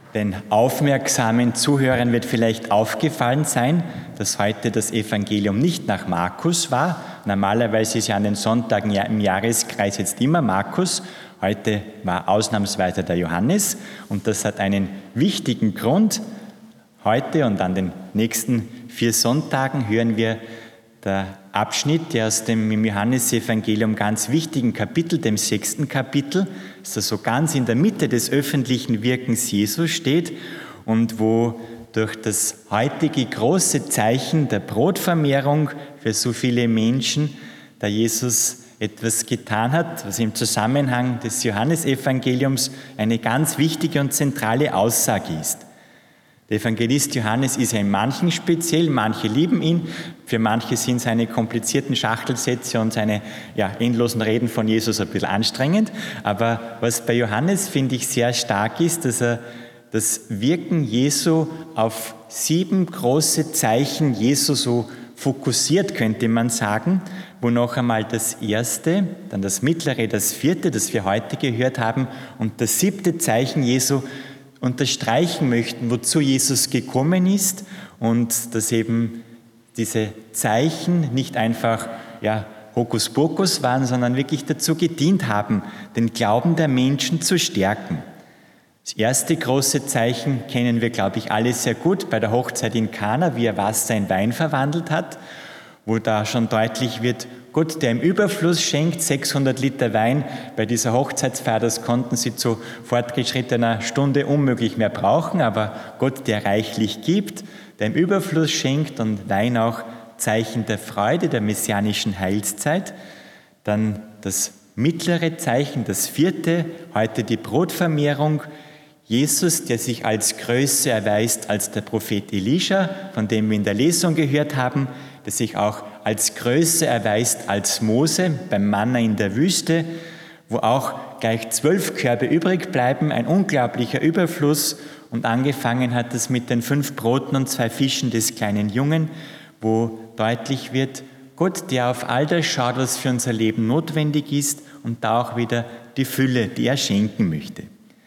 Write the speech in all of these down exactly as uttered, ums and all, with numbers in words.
Den aufmerksamen Zuhörern wird vielleicht aufgefallen sein, dass heute das Evangelium nicht nach Markus war. Normalerweise ist ja an den Sonntagen im Jahreskreis jetzt immer Markus. Heute war ausnahmsweise der Johannes und das hat einen wichtigen Grund. Heute und an den nächsten vier Sonntagen hören wir der Abschnitt, der aus dem im Johannesevangelium ganz wichtigen Kapitel, dem sechsten Kapitel, das so ganz in der Mitte des öffentlichen Wirkens Jesu steht und wo durch das heutige große Zeichen der Brotvermehrung für so viele Menschen der Jesus etwas getan hat, was im Zusammenhang des Johannesevangeliums eine ganz wichtige und zentrale Aussage ist. Der Evangelist Johannes ist ja in manchen speziell, manche lieben ihn, für manche sind seine komplizierten Schachtelsätze und seine ja, endlosen Reden von Jesus ein bisschen anstrengend. Aber was bei Johannes, finde ich, sehr stark ist, dass er das Wirken Jesu auf sieben große Zeichen Jesu so fokussiert, könnte man sagen, wo noch einmal das erste, dann das mittlere, das vierte, das wir heute gehört haben, und das siebte Zeichen Jesu unterstreichen möchten, wozu Jesus gekommen ist und dass eben diese Zeichen nicht einfach ja, Hokuspokus waren, sondern wirklich dazu gedient haben, den Glauben der Menschen zu stärken. Das erste große Zeichen kennen wir, glaube ich, alle sehr gut bei der Hochzeit in Kana, wie er Wasser in Wein verwandelt hat, wo da schon deutlich wird, Gott, der im Überfluss schenkt, sechshundert Liter Wein bei dieser Hochzeitsfeier, das konnten sie zu fortgeschrittener Stunde unmöglich mehr brauchen, aber Gott, der reichlich gibt, der im Überfluss schenkt und Wein auch Zeichen der Freude, der messianischen Heilszeit. Dann das mittlere Zeichen, das vierte, heute die Brotvermehrung. Jesus, der sich als größer erweist als der Prophet Elisha, von dem wir in der Lesung gehört haben, der sich auch als größer erweist als Mose beim Manna in der Wüste, wo auch gleich zwölf Körbe übrig bleiben, ein unglaublicher Überfluss, und angefangen hat es mit den fünf Broten und zwei Fischen des kleinen Jungen, wo deutlich wird, Gott, der auf all das schaut, was für unser Leben notwendig ist, und da auch wieder die Fülle, die er schenken möchte.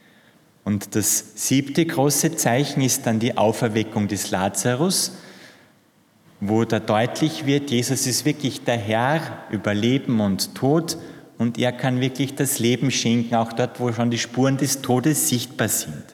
Und das siebte große Zeichen ist dann die Auferweckung des Lazarus, wo da deutlich wird, Jesus ist wirklich der Herr über Leben und Tod und er kann wirklich das Leben schenken, auch dort, wo schon die Spuren des Todes sichtbar sind.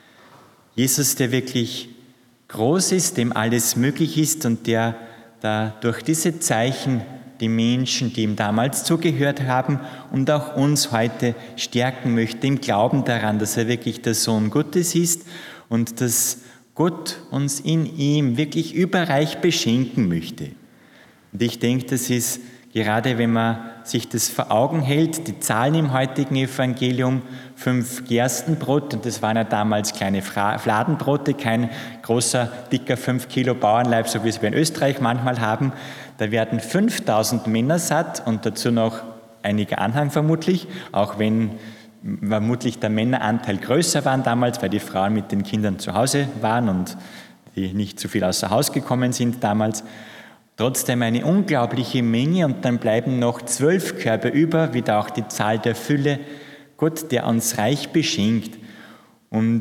Jesus, der wirklich groß ist, dem alles möglich ist und der da durch diese Zeichen die Menschen, die ihm damals zugehört haben und auch uns heute stärken möchte im Glauben daran, dass er wirklich der Sohn Gottes ist und dass Gott uns in ihm wirklich überreich beschenken möchte. Und ich denke, das ist, gerade wenn man sich das vor Augen hält, die Zahlen im heutigen Evangelium, fünf Gerstenbrot, und das waren ja damals kleine Fladenbrote, kein großer, dicker fünf Kilo Bauernleib, so wie es wir in Österreich manchmal haben. Da werden fünftausend Männer satt und dazu noch einige Anhang vermutlich, auch wenn vermutlich der Männeranteil größer war damals, weil die Frauen mit den Kindern zu Hause waren und die nicht zu viel außer Haus gekommen sind damals. Trotzdem eine unglaubliche Menge, und dann bleiben noch zwölf Körbe über, wieder auch die Zahl der Fülle. Gott, der uns reich beschenkt. Und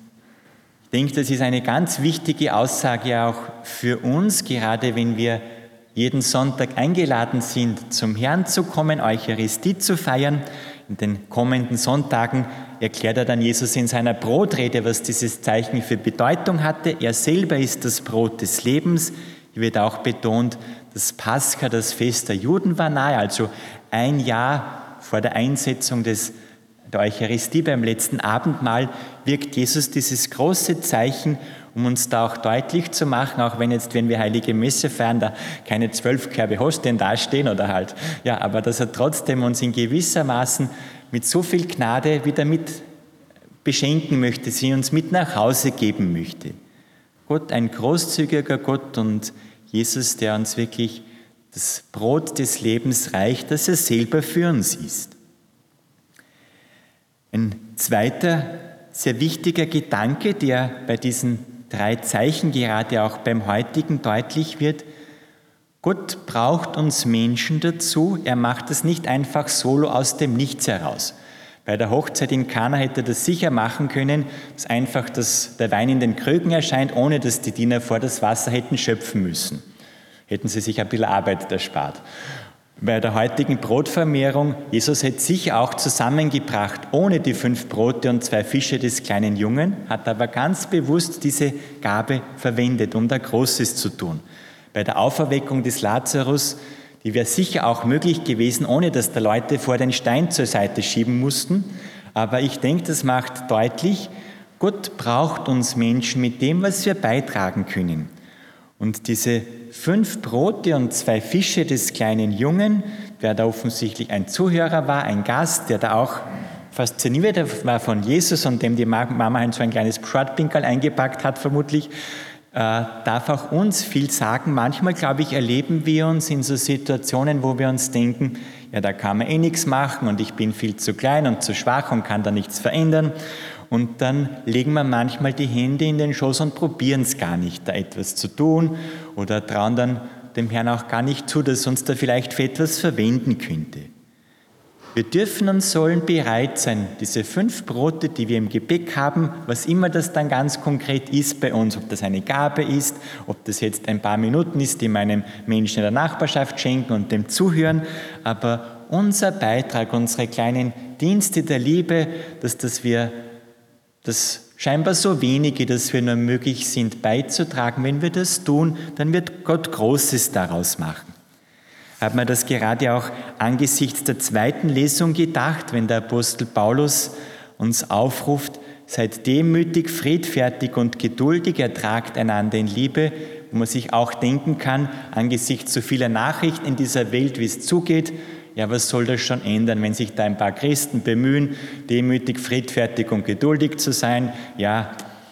ich denke, das ist eine ganz wichtige Aussage auch für uns, gerade wenn wir jeden Sonntag eingeladen sind, zum Herrn zu kommen, Eucharistie zu feiern. In den kommenden Sonntagen erklärt er dann Jesus in seiner Brotrede, was dieses Zeichen für Bedeutung hatte. Er selber ist das Brot des Lebens. Hier wird auch betont, das Pascha, das Fest der Juden, war nahe, also ein Jahr vor der Einsetzung des, der Eucharistie beim letzten Abendmahl wirkt Jesus dieses große Zeichen, um uns da auch deutlich zu machen, auch wenn jetzt, wenn wir Heilige Messe feiern, da keine zwölf Körbe Hostien dastehen oder halt, ja, aber dass er trotzdem uns in gewissermaßen mit so viel Gnade wieder mit beschenken möchte, sie uns mit nach Hause geben möchte. Gott, ein großzügiger Gott, und Jesus, der uns wirklich das Brot des Lebens reicht, das er selber für uns ist. Ein zweiter, sehr wichtiger Gedanke, der bei diesen drei Zeichen gerade auch beim heutigen deutlich wird: Gott braucht uns Menschen dazu, er macht es nicht einfach solo aus dem Nichts heraus. Bei der Hochzeit in Kana hätte er das sicher machen können, dass einfach das, der Wein in den Krügen erscheint, ohne dass die Diener vor das Wasser hätten schöpfen müssen. Hätten sie sich ein bisschen Arbeit erspart. Bei der heutigen Brotvermehrung, Jesus hätte sicher auch zusammengebracht, ohne die fünf Brote und zwei Fische des kleinen Jungen, hat aber ganz bewusst diese Gabe verwendet, um da Großes zu tun. Bei der Auferweckung des Lazarus, die wäre sicher auch möglich gewesen, ohne dass da Leute vor den Stein zur Seite schieben mussten. Aber ich denke, das macht deutlich, Gott braucht uns Menschen mit dem, was wir beitragen können. Und diese fünf Brote und zwei Fische des kleinen Jungen, der da offensichtlich ein Zuhörer war, ein Gast, der da auch fasziniert war von Jesus und dem die Mama so ein kleines Schwartpinkerl eingepackt hat vermutlich, äh, darf auch uns viel sagen. Manchmal, glaube ich, erleben wir uns in so Situationen, wo wir uns denken, ja, da kann man eh nichts machen und ich bin viel zu klein und zu schwach und kann da nichts verändern. Und dann legen wir manchmal die Hände in den Schoß und probieren es gar nicht, da etwas zu tun oder trauen dann dem Herrn auch gar nicht zu, dass uns da vielleicht für etwas verwenden könnte. Wir dürfen und sollen bereit sein, diese fünf Brote, die wir im Gepäck haben, was immer das dann ganz konkret ist bei uns, ob das eine Gabe ist, ob das jetzt ein paar Minuten ist, die meinem Menschen in der Nachbarschaft schenken und dem zuhören, aber unser Beitrag, unsere kleinen Dienste der Liebe, dass das wir das scheinbar so wenige, dass wir nur möglich sind, beizutragen. Wenn wir das tun, dann wird Gott Großes daraus machen. Hat man das gerade auch angesichts der zweiten Lesung gedacht, wenn der Apostel Paulus uns aufruft, seid demütig, friedfertig und geduldig, ertragt einander in Liebe, wo man sich auch denken kann, angesichts so vieler Nachrichten in dieser Welt, wie es zugeht, ja, was soll das schon ändern, wenn sich da ein paar Christen bemühen, demütig, friedfertig und geduldig zu sein? Ja,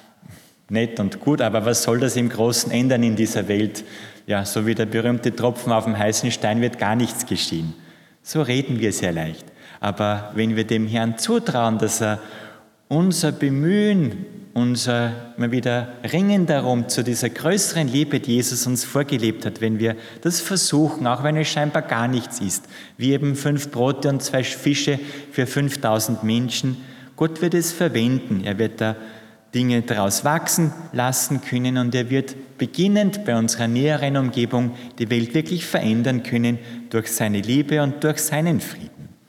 nett und gut, aber was soll das im Großen ändern in dieser Welt? Ja, so wie der berühmte Tropfen auf dem heißen Stein wird gar nichts geschehen. So reden wir sehr leicht. Aber wenn wir dem Herrn zutrauen, dass er unser Bemühen, unser immer wieder Ringen darum zu dieser größeren Liebe, die Jesus uns vorgelebt hat, wenn wir das versuchen, auch wenn es scheinbar gar nichts ist, wie eben fünf Brote und zwei Fische für fünftausend Menschen, Gott wird es verwenden. Er wird da Dinge daraus wachsen lassen können und er wird beginnend bei unserer näheren Umgebung die Welt wirklich verändern können durch seine Liebe und durch seinen Frieden.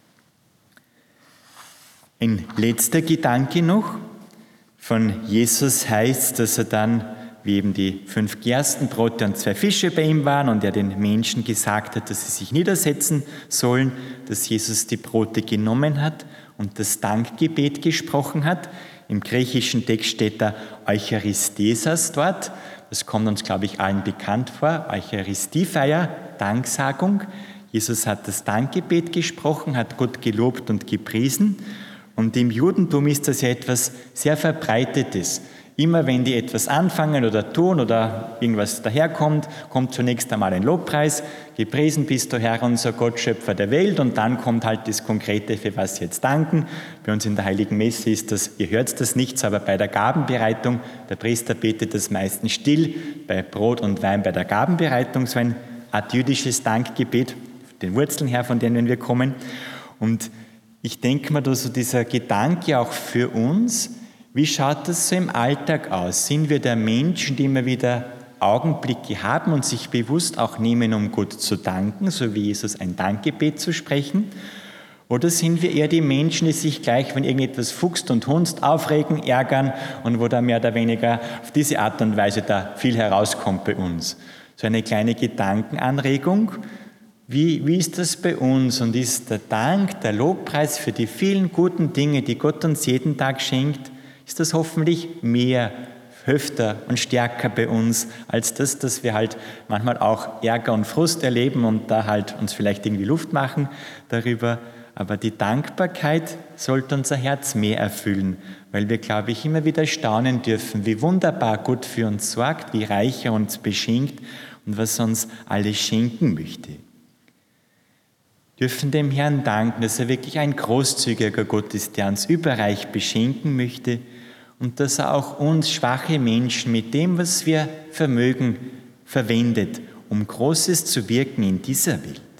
Ein letzter Gedanke noch. Von Jesus heißt, dass er dann, wie eben die fünf Gerstenbrote und zwei Fische bei ihm waren und er den Menschen gesagt hat, dass sie sich niedersetzen sollen, dass Jesus die Brote genommen hat und das Dankgebet gesprochen hat. Im griechischen Text steht da Eucharistisas dort. Das kommt uns, glaube ich, allen bekannt vor. Eucharistiefeier, Danksagung. Jesus hat das Dankgebet gesprochen, hat Gott gelobt und gepriesen. Und im Judentum ist das ja etwas sehr Verbreitetes. Immer wenn die etwas anfangen oder tun oder irgendwas daherkommt, kommt zunächst einmal ein Lobpreis. Gepriesen bist du, Herr, unser Gott, Schöpfer der Welt. Und dann kommt halt das Konkrete, für was sie jetzt danken. Bei uns in der Heiligen Messe ist das, ihr hört das nichts, aber bei der Gabenbereitung, der Priester betet das meistens still, bei Brot und Wein bei der Gabenbereitung, so ein art jüdisches Dankgebet, den Wurzeln her, von denen wir kommen. Und ich denke mal, dass so dieser Gedanke auch für uns, wie schaut das so im Alltag aus? Sind wir der Menschen, die immer wieder Augenblicke haben und sich bewusst auch nehmen, um Gott zu danken, so wie Jesus ein Dankgebet zu sprechen? Oder sind wir eher die Menschen, die sich gleich, wenn irgendetwas fuchst und hunzt, aufregen, ärgern und wo da mehr oder weniger auf diese Art und Weise da viel herauskommt bei uns? So eine kleine Gedankenanregung. Wie, wie ist das bei uns und ist der Dank, der Lobpreis für die vielen guten Dinge, die Gott uns jeden Tag schenkt, ist das hoffentlich mehr, öfter und stärker bei uns, als das, dass wir halt manchmal auch Ärger und Frust erleben und da halt uns vielleicht irgendwie Luft machen darüber. Aber die Dankbarkeit sollte unser Herz mehr erfüllen, weil wir, glaube ich, immer wieder staunen dürfen, wie wunderbar Gott für uns sorgt, wie reich er uns beschenkt und was er uns alles schenken möchte. Wir dürfen dem Herrn danken, dass er wirklich ein großzügiger Gott ist, der uns überreich beschenken möchte und dass er auch uns schwache Menschen mit dem, was wir vermögen, verwendet, um Großes zu wirken in dieser Welt.